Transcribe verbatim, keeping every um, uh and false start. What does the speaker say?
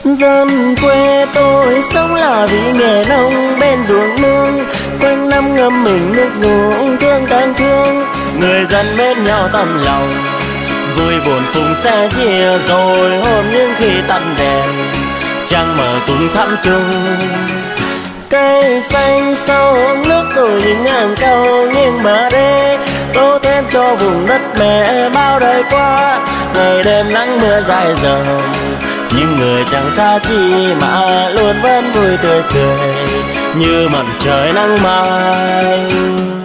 Dân quê tôi sống là vì nghề nông bên ruộng nương, quanh năm ngâm mình nước ruộng thương càng thương. Người dân bên nhau tấm lòng, vui buồn cùng sẻ chia, rồi hôm những khi tắt đèn trăng mở tung thắm chung. Cây xanh sau nước rồi nhìn ngang cầu nghiêng bờ đê, tô thêm cho vùng đất mẹ bao đời qua. Ngày đêm nắng mưa dài dòng, nhưng người chẳng xa chi mà luôn vẫn vui tươi cười như mặt trời nắng mai.